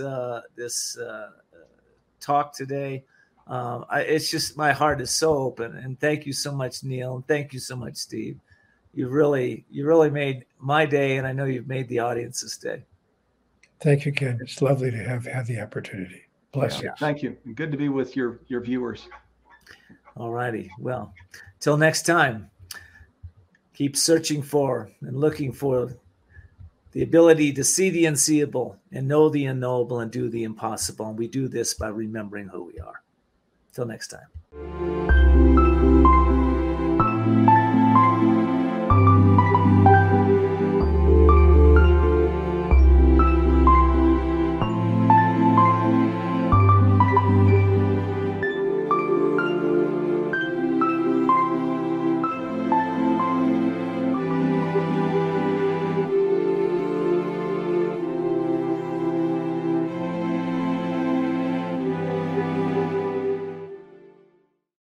talk today. It's just, my heart is so open, and thank you so much, Neil, and thank you so much, Steve. You really made my day, and I know you've made the audience's day. Thank you, Ken. It's lovely to have the opportunity. Bless you. Thank you. Good to be with your viewers. All righty. Well, till next time, keep searching for and looking for the ability to see the unseeable and know the unknowable and do the impossible. And we do this by remembering who we are. Till next time.